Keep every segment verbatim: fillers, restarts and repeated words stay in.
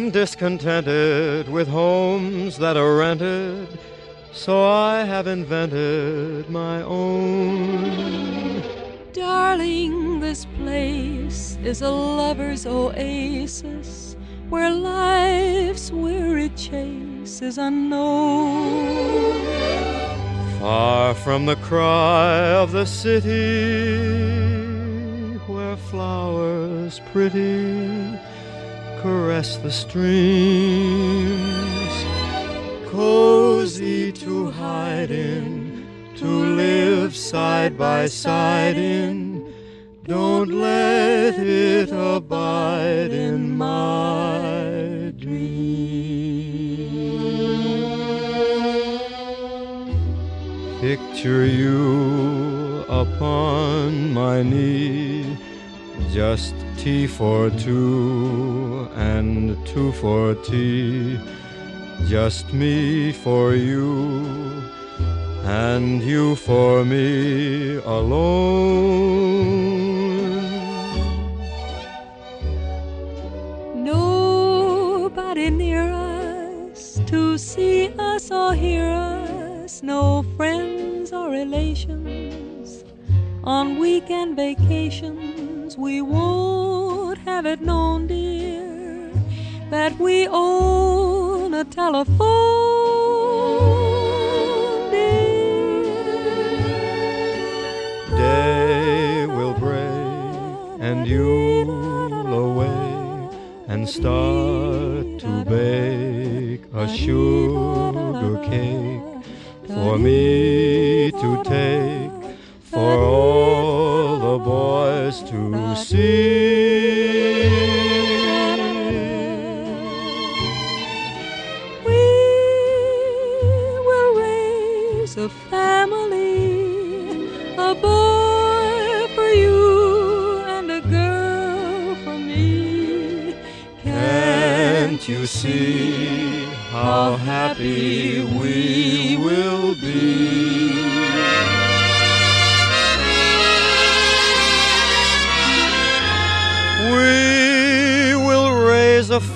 I'm discontented with homes that are rented, so I have invented my own. Darling, this place is a lover's oasis where life's weary chase is unknown. Far from the cry of the city, where flowers pretty caress the streams, cozy to hide in, to live side by side in. Don't let it abide in my dream. Picture you upon my knee, just tea for two and two for tea, just me for you and you for me alone. Nobody near us to see us or hear us, no friends or relations. On weekend vacations we won't have it known, dear, that we own a telephone, dear. Day will break and you'll away and start to bake a sugar cake for me to take, for all the boys to see. We will raise a family, a boy for you and a girl for me. Can't you see how happy we will be? We will raise a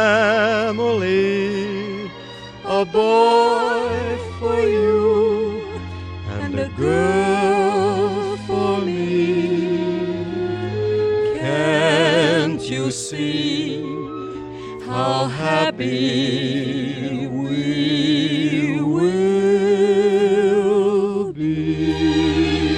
family, a boy for you and a girl for me. Can't you see how happy we will be?